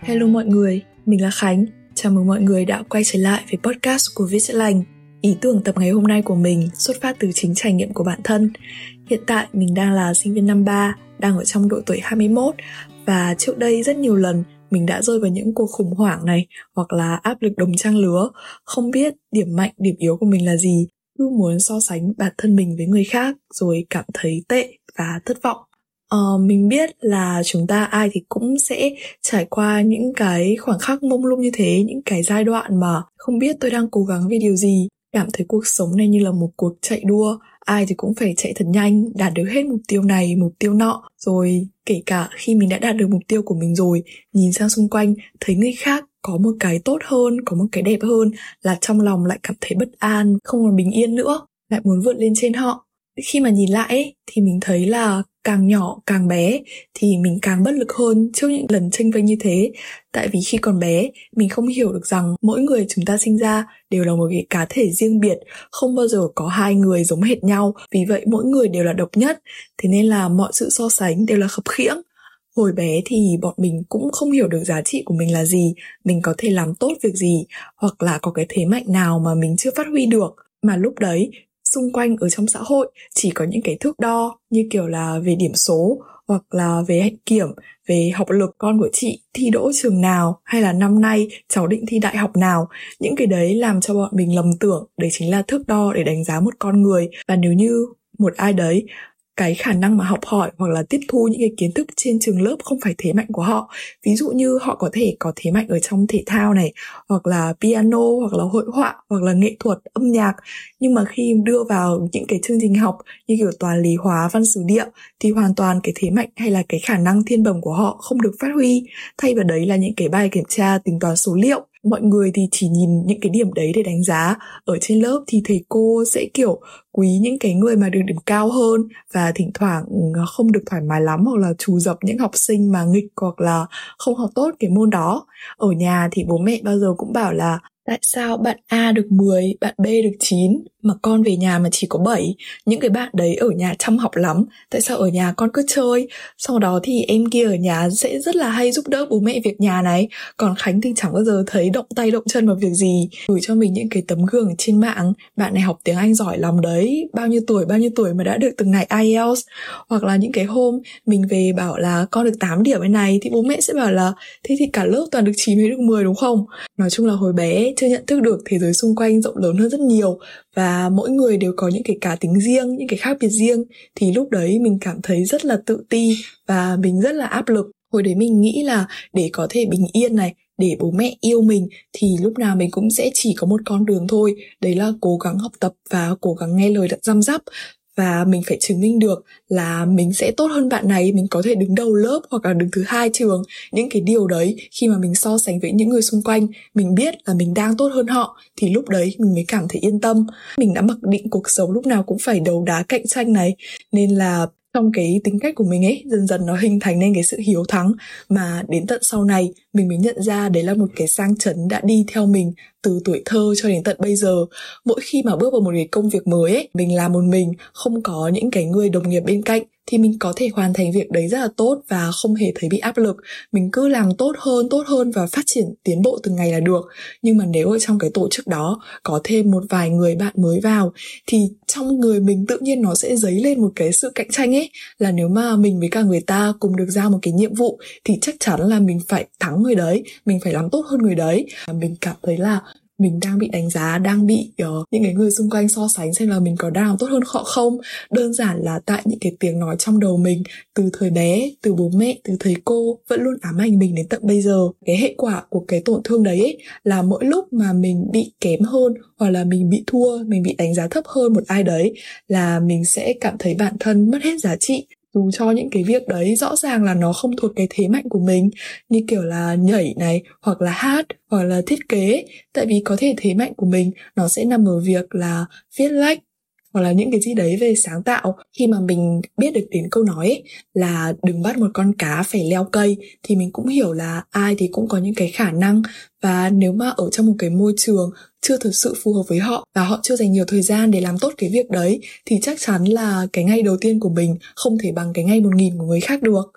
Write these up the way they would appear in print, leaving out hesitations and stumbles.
Hello mọi người, mình là Khánh. Chào mừng mọi người đã quay trở lại với podcast của Viết Chữa Lành. Ý tưởng tập ngày hôm nay của mình xuất phát từ chính trải nghiệm của bản thân. Hiện tại mình đang là sinh viên năm 3, đang ở trong độ tuổi 21. Và trước đây rất nhiều lần mình đã rơi vào những cuộc khủng hoảng này, hoặc là áp lực đồng trang lứa, không biết điểm mạnh, điểm yếu của mình là gì, cứ muốn so sánh bản thân mình với người khác rồi cảm thấy tệ và thất vọng. Mình biết là chúng ta ai thì cũng sẽ trải qua những cái khoảnh khắc mông lung như thế, những cái giai đoạn mà không biết tôi đang cố gắng vì điều gì, cảm thấy cuộc sống này như là một cuộc chạy đua, ai thì cũng phải chạy thật nhanh, đạt được hết mục tiêu này, mục tiêu nọ. Rồi kể cả khi mình đã đạt được mục tiêu của mình rồi, nhìn sang xung quanh, thấy người khác có một cái tốt hơn, có một cái đẹp hơn, là trong lòng lại cảm thấy bất an, không còn bình yên nữa, lại muốn vượt lên trên họ. Khi mà nhìn lại ấy, thì mình thấy là càng nhỏ, càng bé thì mình càng bất lực hơn trước những lần chênh vênh như thế. Tại vì khi còn bé, mình không hiểu được rằng mỗi người chúng ta sinh ra đều là một cái cá thể riêng biệt, không bao giờ có hai người giống hệt nhau, vì vậy mỗi người đều là độc nhất. Thế nên là mọi sự so sánh đều là khập khiễng. Hồi bé thì bọn mình cũng không hiểu được giá trị của mình là gì, mình có thể làm tốt việc gì, hoặc là có cái thế mạnh nào mà mình chưa phát huy được. Mà lúc đấy, xung quanh ở trong xã hội chỉ có những cái thước đo như kiểu là về điểm số, hoặc là về hạnh kiểm, về học lực, con của chị thi đỗ trường nào, hay là năm nay cháu định thi đại học nào. Những cái đấy làm cho bọn mình lầm tưởng đấy chính là thước đo để đánh giá một con người. Và nếu như một ai đấy, cái khả năng mà học hỏi hoặc là tiếp thu những cái kiến thức trên trường lớp không phải thế mạnh của họ, ví dụ như họ có thể có thế mạnh ở trong thể thao này, hoặc là piano, hoặc là hội họa, hoặc là nghệ thuật, âm nhạc, nhưng mà khi đưa vào những cái chương trình học như kiểu toán, lý, hóa, văn, sử, địa thì hoàn toàn cái thế mạnh hay là cái khả năng thiên bẩm của họ không được phát huy. Thay vào đấy là những cái bài kiểm tra tính toán số liệu. Mọi người thì chỉ nhìn những cái điểm đấy để đánh giá. Ở trên lớp thì thầy cô sẽ kiểu quý những cái người mà được điểm cao hơn, và thỉnh thoảng không được thoải mái lắm, hoặc là trù dập những học sinh mà nghịch hoặc là không học tốt cái môn đó. Ở nhà thì bố mẹ bao giờ cũng bảo là tại sao bạn A được 10, bạn B được 9 mà con về nhà mà chỉ có 7? Những cái bạn đấy ở nhà chăm học lắm, tại sao ở nhà con cứ chơi? Sau đó thì em kia ở nhà sẽ rất là hay giúp đỡ bố mẹ việc nhà này, còn Khánh thì chẳng bao giờ thấy động tay động chân vào việc gì. Gửi cho mình những cái tấm gương trên mạng, bạn này học tiếng Anh giỏi lắm đấy, bao nhiêu tuổi mà đã được từng này IELTS. Hoặc là những cái hôm mình về bảo là con được 8 điểm bên này, thì bố mẹ sẽ bảo là thế thì cả lớp toàn được 9 mới được 10 đúng không? Nói chung là hồi bé chưa nhận thức được thế giới xung quanh rộng lớn hơn rất nhiều, và mỗi người đều có những cái cá tính riêng, những cái khác biệt riêng, thì lúc đấy mình cảm thấy rất là tự ti và mình rất là áp lực. Hồi đấy mình nghĩ là để có thể bình yên này, để bố mẹ yêu mình, thì lúc nào mình cũng sẽ chỉ có một con đường thôi, đấy là cố gắng học tập và cố gắng nghe lời răm rắp. Và mình phải chứng minh được là mình sẽ tốt hơn bạn này, mình có thể đứng đầu lớp hoặc là đứng thứ 2 trường. Những cái điều đấy khi mà mình so sánh với những người xung quanh, mình biết là mình đang tốt hơn họ, thì lúc đấy mình mới cảm thấy yên tâm. Mình đã mặc định cuộc sống lúc nào cũng phải đấu đá cạnh tranh này, nên là trong cái tính cách của mình ấy, dần dần nó hình thành nên cái sự hiếu thắng, mà đến tận sau này mình mới nhận ra đấy là một cái sang chấn đã đi theo mình từ tuổi thơ cho đến tận bây giờ. Mỗi khi mà bước vào một cái công việc mới ấy, mình làm một mình, không có những cái người đồng nghiệp bên cạnh, thì mình có thể hoàn thành việc đấy rất là tốt và không hề thấy bị áp lực. Mình cứ làm tốt hơn và phát triển tiến bộ từng ngày là được. Nhưng mà nếu ở trong cái tổ chức đó có thêm một vài người bạn mới vào, thì trong người mình tự nhiên nó sẽ dấy lên một cái sự cạnh tranh ấy, là nếu mà mình với cả người ta cùng được giao một cái nhiệm vụ thì chắc chắn là mình phải thắng người đấy, mình phải làm tốt hơn người đấy. Mình cảm thấy là mình đang bị đánh giá, đang bị những cái người xung quanh so sánh xem là mình có đang tốt hơn họ không. Đơn giản là tại những cái tiếng nói trong đầu mình từ thời bé, từ bố mẹ, từ thầy cô vẫn luôn ám ảnh mình đến tận bây giờ. Cái hệ quả của cái tổn thương đấy ấy, là mỗi lúc mà mình bị kém hơn, hoặc là mình bị thua, mình bị đánh giá thấp hơn một ai đấy, là mình sẽ cảm thấy bản thân mất hết giá trị. Dù cho những cái việc đấy rõ ràng là nó không thuộc cái thế mạnh của mình, như kiểu là nhảy này, hoặc là hát, hoặc là thiết kế. Tại vì có thể thế mạnh của mình nó sẽ nằm ở việc là viết lách, hoặc là những cái gì đấy về sáng tạo. Khi mà mình biết được đến câu nói ấy, là đừng bắt một con cá phải leo cây, thì mình cũng hiểu là ai thì cũng có những cái khả năng, và nếu mà ở trong một cái môi trường chưa thực sự phù hợp với họ, và họ chưa dành nhiều thời gian để làm tốt cái việc đấy, thì chắc chắn là cái ngày đầu tiên của mình không thể bằng cái ngày 1000 của người khác được.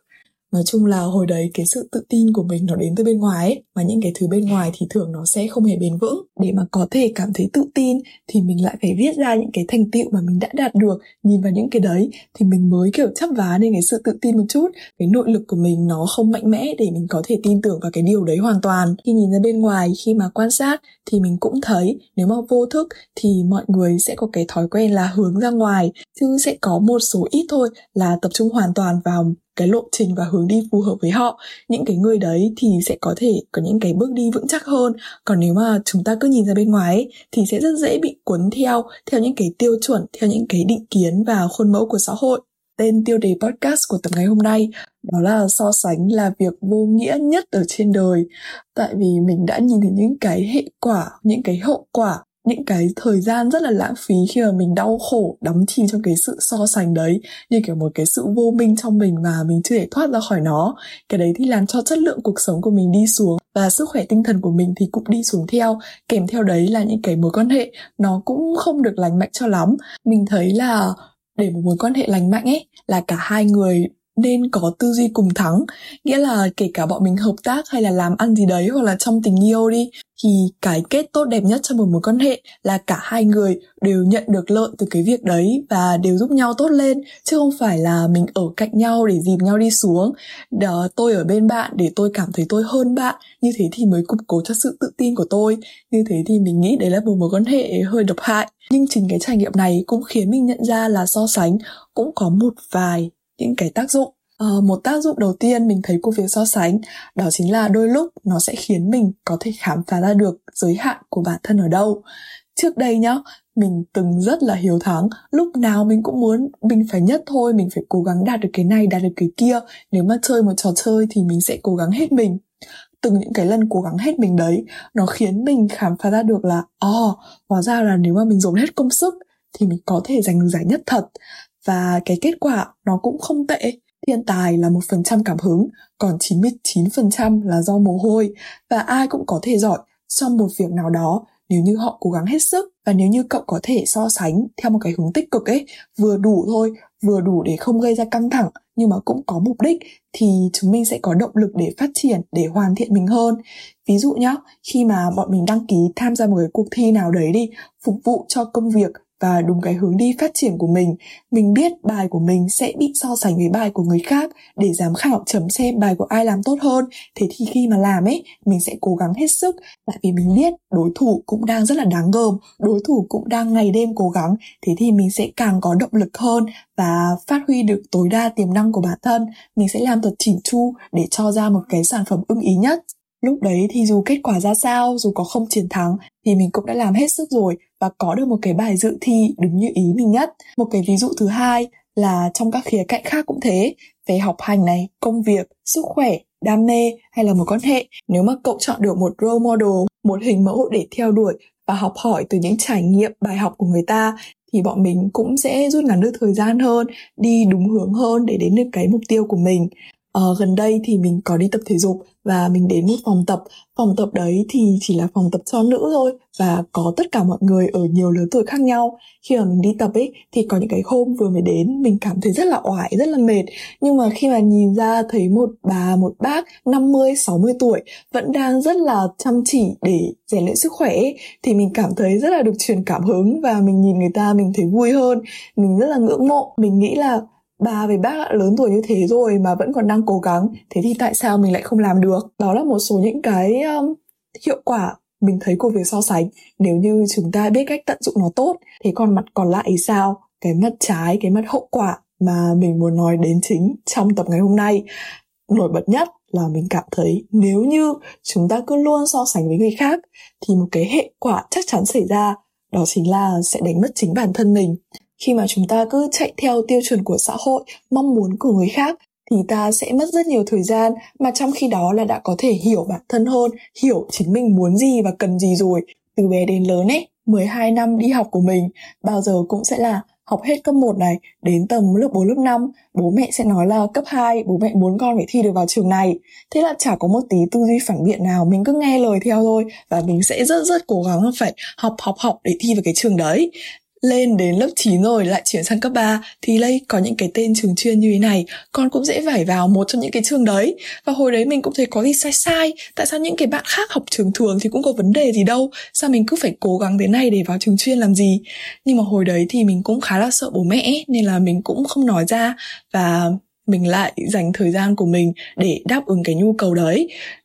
Nói chung là hồi đấy cái sự tự tin của mình nó đến từ bên ngoài ấy, mà những cái thứ bên ngoài thì thường nó sẽ không hề bền vững. Để mà có thể cảm thấy tự tin thì mình lại phải viết ra những cái thành tựu mà mình đã đạt được. Nhìn vào những cái đấy thì mình mới kiểu chắp vá nên cái sự tự tin một chút. Cái nội lực của mình nó không mạnh mẽ để mình có thể tin tưởng vào cái điều đấy hoàn toàn. Khi nhìn ra bên ngoài, khi mà quan sát thì mình cũng thấy nếu mà vô thức thì mọi người sẽ có cái thói quen là hướng ra ngoài, chứ sẽ có một số ít thôi là tập trung hoàn toàn vào cái lộ trình và hướng đi phù hợp với họ. Những cái người đấy thì sẽ có thể có những cái bước đi vững chắc hơn. Còn nếu mà chúng ta cứ nhìn ra bên ngoài ấy, thì sẽ rất dễ bị cuốn theo những cái tiêu chuẩn, theo những cái định kiến và khuôn mẫu của xã hội. Tên tiêu đề podcast của tập ngày hôm nay đó là so sánh là việc vô nghĩa nhất ở trên đời. Tại vì mình đã nhìn thấy những cái hệ quả, những cái hậu quả, những cái thời gian rất là lãng phí khi mà mình đau khổ đắm chìm trong cái sự so sánh đấy, như kiểu một cái sự vô minh trong mình và mình chưa thể thoát ra khỏi nó. Cái đấy thì làm cho chất lượng cuộc sống của mình đi xuống và sức khỏe tinh thần của mình thì cũng đi xuống theo. Kèm theo đấy là những cái mối quan hệ nó cũng không được lành mạnh cho lắm. Mình thấy là để một mối quan hệ lành mạnh ấy là cả hai người nên có tư duy cùng thắng. Nghĩa là kể cả bọn mình hợp tác hay là làm ăn gì đấy, hoặc là trong tình yêu đi, thì cái kết tốt đẹp nhất trong một mối quan hệ là cả hai người đều nhận được lợi từ cái việc đấy và đều giúp nhau tốt lên, chứ không phải là mình ở cạnh nhau để dìm nhau đi xuống. Tôi ở bên bạn để tôi cảm thấy tôi hơn bạn, như thế thì mới củng cố cho sự tự tin của tôi. Như thế thì mình nghĩ đấy là một mối quan hệ hơi độc hại. Nhưng chính cái trải nghiệm này cũng khiến mình nhận ra là so sánh cũng có một vài những cái tác dụng. Một tác dụng đầu tiên mình thấy của việc so sánh đó chính là đôi lúc nó sẽ khiến mình có thể khám phá ra được giới hạn của bản thân ở đâu. Trước đây nhá, mình từng rất là hiếu thắng, lúc nào mình cũng muốn mình phải nhất thôi, mình phải cố gắng đạt được cái này, đạt được cái kia. Nếu mà chơi một trò chơi thì mình sẽ cố gắng hết mình. Từng những cái lần cố gắng hết mình đấy, nó khiến mình khám phá ra được là hóa ra là nếu mà mình dồn hết công sức thì mình có thể giành được giải nhất thật. Và cái kết quả nó cũng không tệ. Thiên tài là 1% cảm hứng, còn 99% là do mồ hôi. Và ai cũng có thể giỏi trong một việc nào đó nếu như họ cố gắng hết sức. Và nếu như cậu có thể so sánh theo một cái hướng tích cực ấy, vừa đủ thôi, vừa đủ để không gây ra căng thẳng nhưng mà cũng có mục đích, thì chúng mình sẽ có động lực để phát triển, để hoàn thiện mình hơn. Ví dụ nhá, khi mà bọn mình đăng ký tham gia một cái cuộc thi nào đấy đi, phục vụ cho công việc và đúng cái hướng đi phát triển của mình biết bài của mình sẽ bị so sánh với bài của người khác để giám khảo chấm xem bài của ai làm tốt hơn. Thế thì khi mà làm ấy, mình sẽ cố gắng hết sức, tại vì mình biết đối thủ cũng đang rất là đáng gờm, đối thủ cũng đang ngày đêm cố gắng. Thế thì mình sẽ càng có động lực hơn và phát huy được tối đa tiềm năng của bản thân. Mình sẽ làm thật chỉn chu để cho ra một cái sản phẩm ưng ý nhất. Lúc đấy thì dù kết quả ra sao, dù có không chiến thắng thì mình cũng đã làm hết sức rồi và có được một cái bài dự thi đúng như ý mình nhất. Một cái ví dụ thứ hai là trong các khía cạnh khác cũng thế, về học hành này, công việc, sức khỏe, đam mê hay là một quan hệ. Nếu mà cậu chọn được một role model, một hình mẫu để theo đuổi và học hỏi từ những trải nghiệm, bài học của người ta, thì bọn mình cũng sẽ rút ngắn được thời gian hơn, đi đúng hướng hơn để đến được cái mục tiêu của mình. Gần đây thì mình có đi tập thể dục và mình đến một phòng tập. Phòng tập đấy thì chỉ là phòng tập cho nữ thôi và có tất cả mọi người ở nhiều lứa tuổi khác nhau. Khi mà mình đi tập ấy thì có những cái hôm vừa mới đến mình cảm thấy rất là oải, rất là mệt. Nhưng mà khi mà nhìn ra thấy một bà, một bác 50, 60 tuổi vẫn đang rất là chăm chỉ để rèn luyện sức khỏe ấy, thì mình cảm thấy rất là được truyền cảm hứng và mình nhìn người ta mình thấy vui hơn. Mình rất là ngưỡng mộ. Mình nghĩ là bà với bác đã lớn tuổi như thế rồi mà vẫn còn đang cố gắng, thế thì tại sao mình lại không làm được? Đó là một số những cái hiệu quả mình thấy của việc so sánh nếu như chúng ta biết cách tận dụng nó tốt. Thế còn mặt còn lại thì sao? Cái mặt trái, cái mặt hậu quả mà mình muốn nói đến chính trong tập ngày hôm nay. Nổi bật nhất là mình cảm thấy nếu như chúng ta cứ luôn so sánh với người khác thì một cái hệ quả chắc chắn xảy ra, đó chính là sẽ đánh mất chính bản thân mình. Khi mà chúng ta cứ chạy theo tiêu chuẩn của xã hội, mong muốn của người khác thì ta sẽ mất rất nhiều thời gian, mà trong khi đó là đã có thể hiểu bản thân hơn, hiểu chính mình muốn gì và cần gì rồi. Từ bé đến lớn ấy, 12 năm đi học của mình bao giờ cũng sẽ là học hết cấp 1 này, đến tầm lớp 4, lớp 5, bố mẹ sẽ nói là cấp 2, bố mẹ muốn con phải thi được vào trường này. Thế là chả có một tí tư duy phản biện nào, mình cứ nghe lời theo thôi và mình sẽ rất cố gắng phải học để thi vào cái trường đấy. Lên đến lớp 9 rồi lại chuyển sang cấp 3 thì đây có những cái tên trường chuyên như thế này, con cũng dễ phải vào một trong những cái trường đấy. Và hồi đấy mình cũng thấy có gì sai sai, tại sao những cái bạn khác học trường thường thì cũng có vấn đề gì đâu, sao mình cứ phải cố gắng thế này để vào trường chuyên làm gì. Nhưng mà hồi đấy thì mình cũng khá là sợ bố mẹ ấy, nên là mình cũng không nói ra, và mình lại dành thời gian của mình để đáp ứng cái nhu cầu đấy.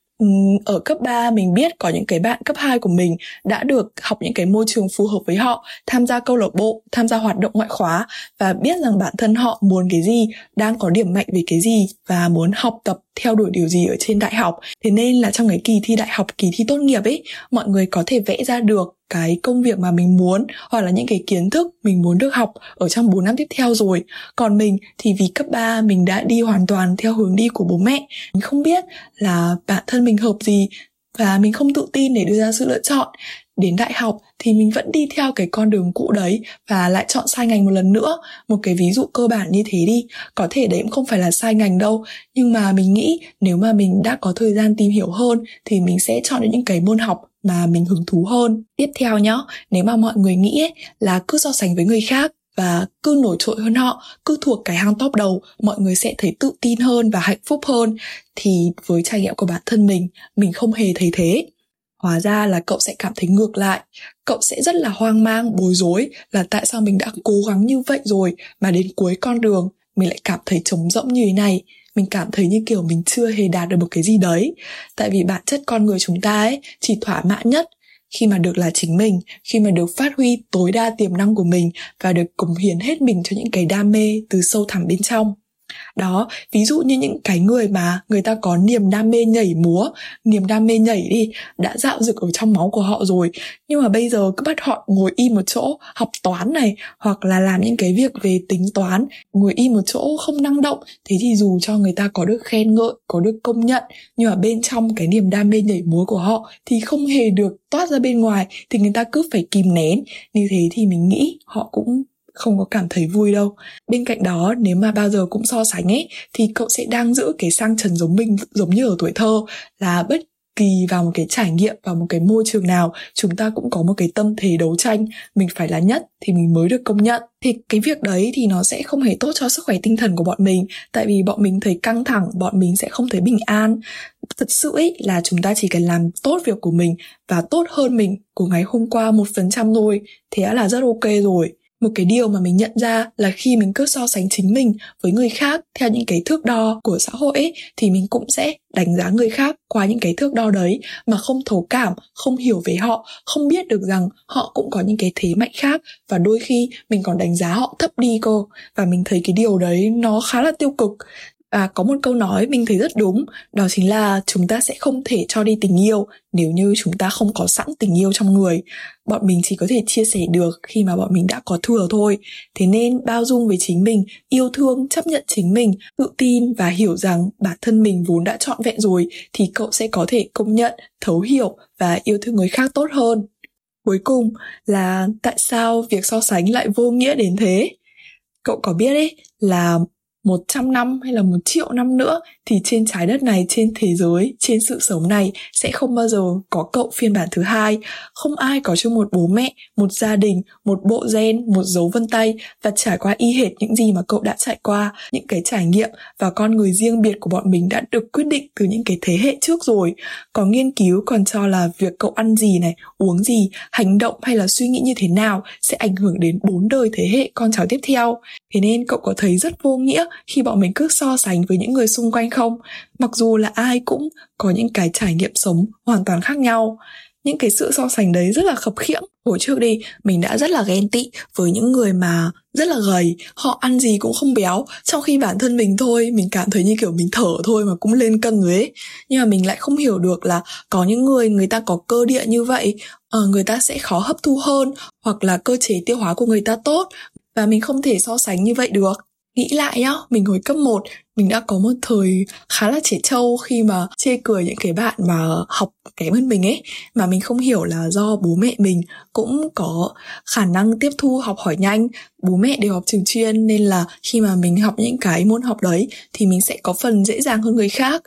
Ở cấp 3 mình biết có những cái bạn cấp 2 của mình đã được học những cái môi trường phù hợp với họ, tham gia câu lạc bộ, tham gia hoạt động ngoại khóa và biết rằng bản thân họ muốn cái gì, đang có điểm mạnh về cái gì và muốn học tập theo đuổi điều gì ở trên đại học. Thế nên là trong cái kỳ thi đại học, kỳ thi tốt nghiệp ấy, mọi người có thể vẽ ra được cái công việc mà mình muốn hoặc là những cái kiến thức mình muốn được học ở trong 4 năm tiếp theo rồi. Còn mình thì vì cấp 3 mình đã đi hoàn toàn theo hướng đi của bố mẹ. Mình không biết là bản thân mình hợp gì và mình không tự tin để đưa ra sự lựa chọn. Đến đại học thì mình vẫn đi theo cái con đường cũ đấy và lại chọn sai ngành một lần nữa. Một cái ví dụ cơ bản như thế đi, có thể đấy cũng không phải là sai ngành đâu, nhưng mà mình nghĩ nếu mà mình đã có thời gian tìm hiểu hơn thì mình sẽ chọn những cái môn học mà mình hứng thú hơn. Tiếp theo nhá, nếu mà mọi người nghĩ ấy, là cứ so sánh với người khác và cứ nổi trội hơn họ, cứ thuộc cái hàng top đầu, mọi người sẽ thấy tự tin hơn và hạnh phúc hơn, thì với trải nghiệm của bản thân mình không hề thấy thế. Hóa ra là cậu sẽ cảm thấy ngược lại. Cậu sẽ rất là hoang mang, bối rối là tại sao mình đã cố gắng như vậy rồi mà đến cuối con đường mình lại cảm thấy trống rỗng như thế này. Mình cảm thấy như kiểu mình chưa hề đạt được một cái gì đấy. Tại vì bản chất con người chúng ta ấy chỉ thỏa mãn nhất khi mà được là chính mình, khi mà được phát huy tối đa tiềm năng của mình và được cống hiến hết mình cho những cái đam mê từ sâu thẳm bên trong. Đó, ví dụ như những cái người mà người ta có niềm đam mê nhảy múa, niềm đam mê nhảy đi, đã dạo dực ở trong máu của họ rồi, nhưng mà bây giờ cứ bắt họ ngồi im một chỗ học toán này, hoặc là làm những cái việc về tính toán, ngồi im một chỗ không năng động, thế thì dù cho người ta có được khen ngợi, có được công nhận, nhưng mà bên trong cái niềm đam mê nhảy múa của họ thì không hề được toát ra bên ngoài, thì người ta cứ phải kìm nén. Như thế thì mình nghĩ họ cũng không có cảm thấy vui đâu. Bên cạnh đó, nếu mà bao giờ cũng so sánh ấy, thì cậu sẽ đang giữ cái sang chấn giống mình, giống như ở tuổi thơ, là bất kỳ vào một cái trải nghiệm, vào một cái môi trường nào, chúng ta cũng có một cái tâm thế đấu tranh, mình phải là nhất thì mình mới được công nhận. Thì cái việc đấy thì nó sẽ không hề tốt cho sức khỏe tinh thần của bọn mình, tại vì bọn mình thấy căng thẳng, bọn mình sẽ không thấy bình an. Thật sự ấy là chúng ta chỉ cần làm tốt việc của mình và tốt hơn mình của ngày hôm qua 1% thôi, thế là rất ok rồi. Một cái điều mà mình nhận ra là khi mình cứ so sánh chính mình với người khác theo những cái thước đo của xã hội ấy, thì mình cũng sẽ đánh giá người khác qua những cái thước đo đấy mà không thấu cảm, không hiểu về họ, không biết được rằng họ cũng có những cái thế mạnh khác, và đôi khi mình còn đánh giá họ thấp đi cơ. Và mình thấy cái điều đấy nó khá là tiêu cực. Và có một câu nói mình thấy rất đúng, đó chính là chúng ta sẽ không thể cho đi tình yêu nếu như chúng ta không có sẵn tình yêu trong người. Bọn mình chỉ có thể chia sẻ được khi mà bọn mình đã có thừa thôi. Thế nên bao dung với chính mình, yêu thương, chấp nhận chính mình, tự tin và hiểu rằng bản thân mình vốn đã trọn vẹn rồi, thì cậu sẽ có thể công nhận, thấu hiểu và yêu thương người khác tốt hơn. Cuối cùng là tại sao việc so sánh lại vô nghĩa đến thế? Cậu có biết ấy là 100 năm hay là 1 triệu năm nữa thì trên trái đất này, trên thế giới, trên sự sống này sẽ không bao giờ có cậu phiên bản thứ hai. Không ai có chung một bố mẹ, một gia đình, một bộ gen, một dấu vân tay và trải qua y hệt những gì mà cậu đã trải qua. Những cái trải nghiệm và con người riêng biệt của bọn mình đã được quyết định từ những cái thế hệ trước rồi. Có nghiên cứu còn cho là việc cậu ăn gì này, uống gì, hành động hay là suy nghĩ như thế nào sẽ ảnh hưởng đến 4 đời thế hệ con cháu tiếp theo. Thế nên cậu có thấy rất vô nghĩa khi bọn mình cứ so sánh với những người xung quanh không? Mặc dù là ai cũng có những cái trải nghiệm sống hoàn toàn khác nhau. Những cái sự so sánh đấy rất là khập khiễng. Hồi trước đi, mình đã rất là ghen tị với những người mà rất là gầy, họ ăn gì cũng không béo, trong khi bản thân mình thôi, mình cảm thấy như kiểu mình thở thôi mà cũng lên cân rồi ấy. Nhưng mà mình lại không hiểu được là có những người ta có cơ địa như vậy, người ta sẽ khó hấp thu hơn, hoặc là cơ chế tiêu hóa của người ta tốt, và mình không thể so sánh như vậy được. Nghĩ lại nhá, mình hồi cấp 1, mình đã có một thời khá là trẻ trâu khi mà chê cười những cái bạn mà học kém hơn mình ấy. Mà mình không hiểu là do bố mẹ mình cũng có khả năng tiếp thu học hỏi nhanh. Bố mẹ đều học trường chuyên nên là khi mà mình học những cái môn học đấy thì mình sẽ có phần dễ dàng hơn người khác.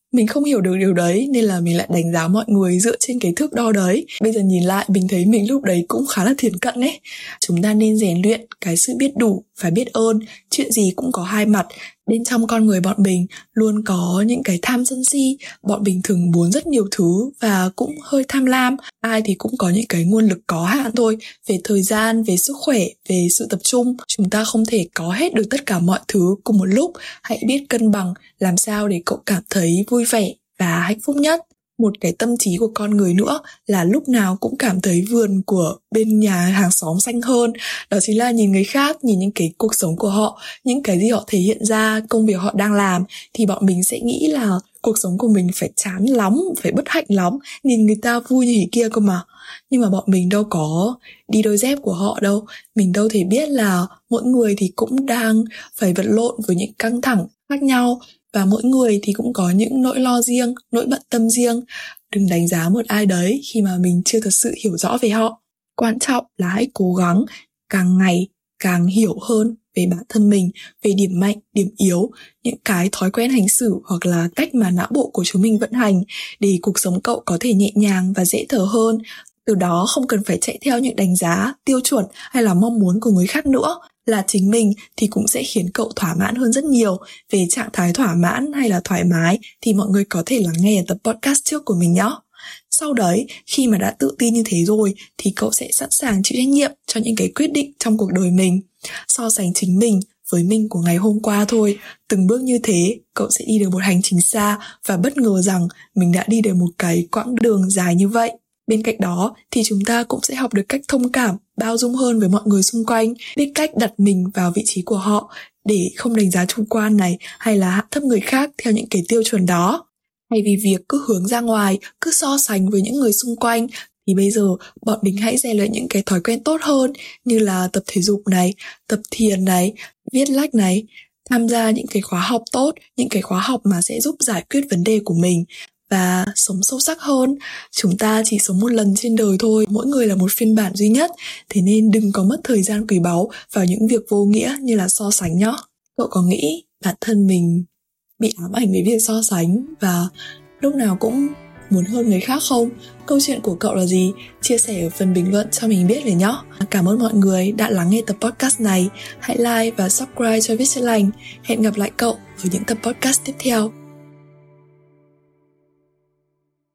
Mình không hiểu được điều đấy nên là mình lại đánh giá mọi người dựa trên cái thước đo đấy. Bây giờ nhìn lại mình thấy mình lúc đấy cũng khá là thiển cận ấy. Chúng ta nên rèn luyện cái sự biết đủ và biết ơn. Chuyện gì cũng có hai mặt. Bên trong con người bọn mình luôn có những cái tham sân si. Bọn mình thường muốn rất nhiều thứ và cũng hơi tham lam. Ai thì cũng có những cái nguồn lực có hạn thôi. Về thời gian, về sức khỏe, về sự tập trung. Chúng ta không thể có hết được tất cả mọi thứ cùng một lúc. Hãy biết cân bằng làm sao để cậu cảm thấy vui vẻ và hạnh phúc nhất. Một cái tâm trí của con người nữa là lúc nào cũng cảm thấy vườn của bên nhà hàng xóm xanh hơn. Đó chính là nhìn người khác, nhìn những cái cuộc sống của họ, những cái gì họ thể hiện ra, công việc họ đang làm, thì bọn mình sẽ nghĩ là cuộc sống của mình phải chán lắm, phải bất hạnh lắm, nhìn người ta vui như thế kia cơ mà. Nhưng mà bọn mình đâu có đi đôi dép của họ đâu. Mình đâu thể biết là mỗi người thì cũng đang phải vật lộn với những căng thẳng khác nhau. Và mỗi người thì cũng có những nỗi lo riêng, nỗi bận tâm riêng. Đừng đánh giá một ai đấy khi mà mình chưa thật sự hiểu rõ về họ. Quan trọng là hãy cố gắng càng ngày càng hiểu hơn về bản thân mình, về điểm mạnh, điểm yếu, những cái thói quen hành xử hoặc là cách mà não bộ của chúng mình vận hành để cuộc sống cậu có thể nhẹ nhàng và dễ thở hơn. Từ đó không cần phải chạy theo những đánh giá, tiêu chuẩn hay là mong muốn của người khác nữa. Là chính mình thì cũng sẽ khiến cậu thỏa mãn hơn rất nhiều. Về trạng thái thỏa mãn hay là thoải mái thì mọi người có thể lắng nghe ở tập podcast trước của mình nhé. Sau đấy, khi mà đã tự tin như thế rồi thì cậu sẽ sẵn sàng chịu trách nhiệm cho những cái quyết định trong cuộc đời mình. So sánh chính mình với mình của ngày hôm qua thôi. Từng bước như thế, cậu sẽ đi được một hành trình xa và bất ngờ rằng mình đã đi được một cái quãng đường dài như vậy. Bên cạnh đó thì chúng ta cũng sẽ học được cách thông cảm, bao dung hơn với mọi người xung quanh, biết cách đặt mình vào vị trí của họ để không đánh giá chủ quan này hay là hạ thấp người khác theo những cái tiêu chuẩn đó. Thay vì việc cứ hướng ra ngoài, cứ so sánh với những người xung quanh, thì bây giờ bọn mình hãy rèn luyện những cái thói quen tốt hơn như là tập thể dục này, tập thiền này, viết lách này, tham gia những cái khóa học tốt, những cái khóa học mà sẽ giúp giải quyết vấn đề của mình. Và sống sâu sắc hơn. Chúng ta chỉ sống một lần trên đời thôi, mỗi người là một phiên bản duy nhất. Thế nên đừng có mất thời gian quý báu vào những việc vô nghĩa như là so sánh nhá. Cậu có nghĩ bản thân mình bị ám ảnh với việc so sánh và lúc nào cũng muốn hơn người khác không? Câu chuyện của cậu là gì? Chia sẻ ở phần bình luận cho mình biếtเลยnhé. Cảm ơn mọi người đã lắng nghe tập podcast này. Hãy like và subscribe cho Viết Chữa Lành. Hẹn gặp lại cậu ở những tập podcast tiếp theo.